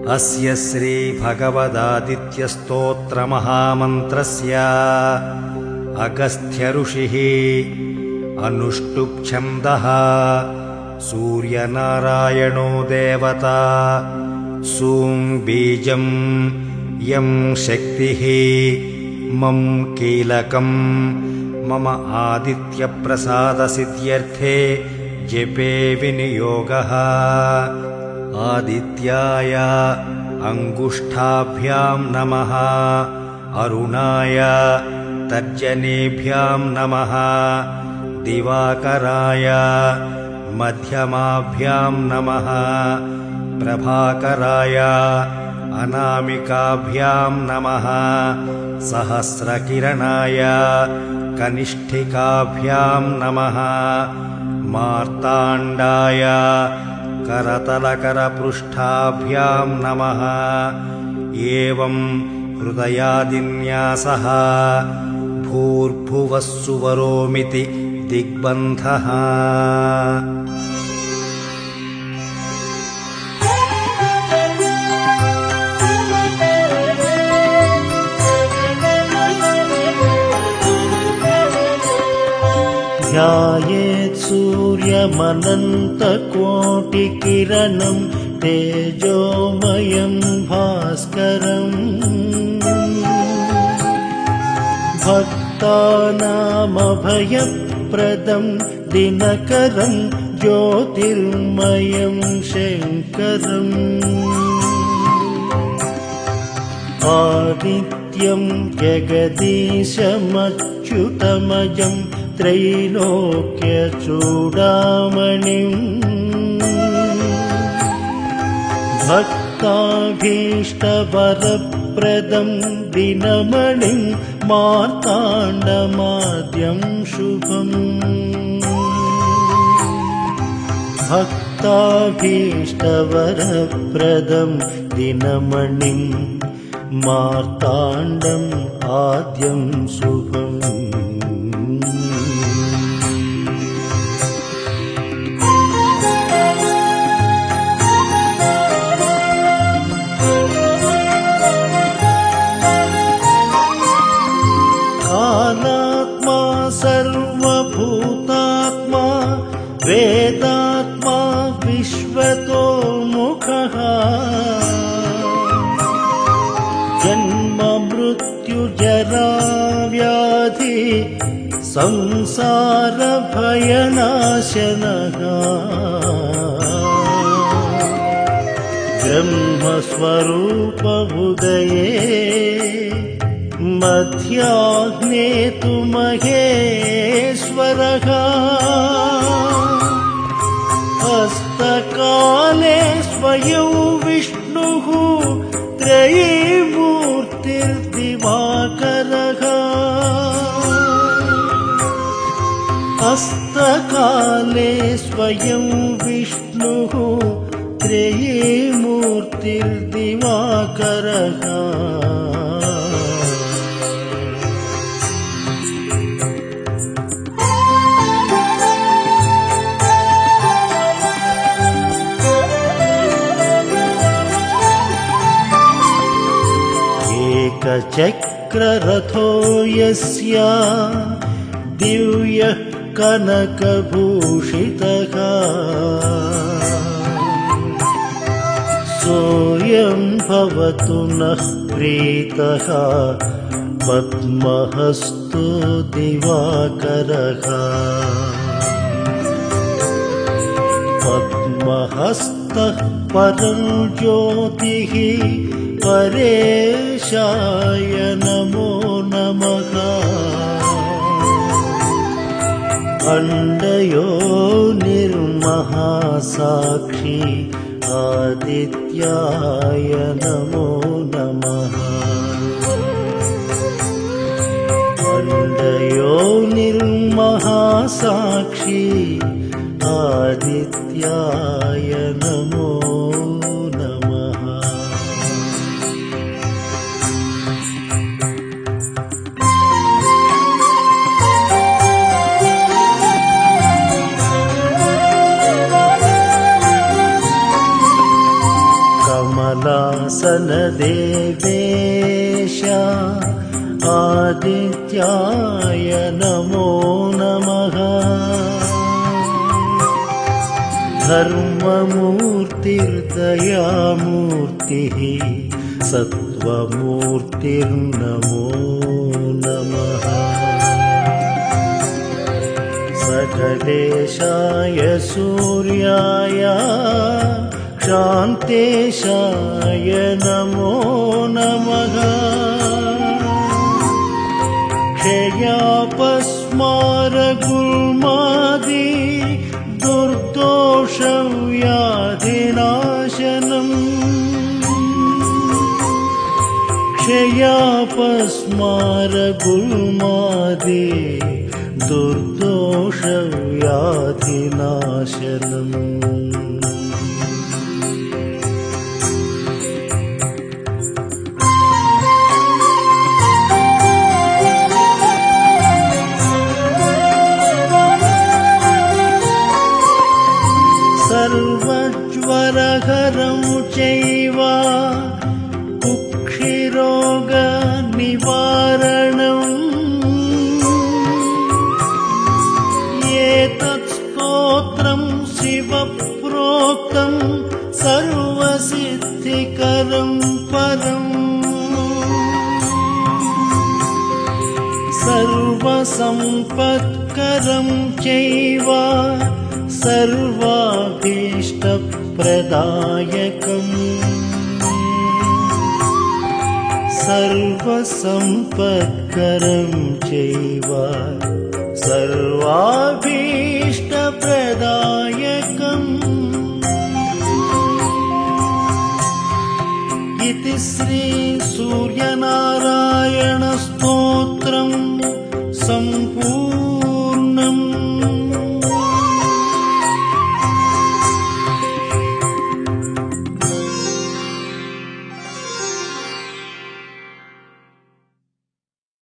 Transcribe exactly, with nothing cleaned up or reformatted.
अस्य श्री भगवदादित्यस्तोत्रमहामन्त्रस्य अगस्त्य ऋषिः अनुष्टुप् छन्दः सूर्यनारायणो देवता सूं बीजं यं शक्तिः मम कीलकम् मम आदित्यप्रसादसिद्ध्यर्थे जपे विनियोगः आदित्याय अंगुष्ठाभ्यां नमः अरुणाय तर्जनीभ्यां नमः दिवाकराय मध्यमाभ्यां नमः प्रभाकराय अनामिकाभ्यां नमः सहस्रकिरणाय कनिष्ठिकाभ्यां नमः मार्ताण्डाय करतलकरपृष्ठाभ्यां नमः एवं हृदयादिन्यासः भूर्भुवः सुवरोमिति दिग्बन्धः ध्यायेत् सूर्यमनन्तकोटिकिरणं तेजोमयं भास्करम् भक्तानामभयप्रदं दिनकरं ज्योतिर्मयं शङ्करम् आदित्यं जगदीशमच्युतमजं त्रैलोक्यचूडामणिम् भक्ताभीष्टवरप्रदं दिनमणिं मार्ताण्डमाद्यं शुभम् भक्ताभीष्टवरप्रदं दिनमणिं मार्ताण्डम् आद्यं शुभम् कालात्मा सर्वभूतात्मा वेदात्मा विश्वतोमुखः जन्म मृत्यु जरा व्याधि संसार भयनाशनः ब्रह्मस्वरूप उदये मध्याह्ने तु महेश्वरः हस्तकाले स्वयं विष्णुः त्रयीमूर्तिर्दिवाकरः हस्तकाले स्वयं विष्णुः त्रयीमूर्तिर्दिवाकरः एकचक्ररथो यस्य दिव्यः कनकभूषितः सोऽयं भवतु नः प्रीतः पद्महस्तो दिवाकरः पद्महस्तः परं ज्योतिः परेशाय नमो नमः अण्डयो निर्महासाक्षी आदित्याय नमो नमः अण्डयो निर्महासाक्षी आदित्याय नमो नमः कमला वासनदेवेश आदित्याय नमो नमः। धर्ममूर्तिर्दयामूर्तिः सत्त्वमूर्तिर्नमो नमः। सकलेशाय सूर्याय शान्तेशाय नमो नमः। क्षयापस्मारगुल्मादि दुर्दोषव्याधिनाशनम् क्षयापस्मारगुल्मादि दुर्दोषव्याधिनाशनम्। सर्वज्वरहरं चैव कुक्षिरोगनिवारणम् एतत् स्तोत्रं शिवप्रोक्तं सर्वसिद्धिकरं परम्। सर्वसम्पत्करं चैव सर्वाभीष्टप्रदायकम् सर्वसम्पत्करं चैव सर्वाभीष्टप्रदायकम्। इति श्री सूर्यनारायणस्तोत्रम् सम्पूर्णम्।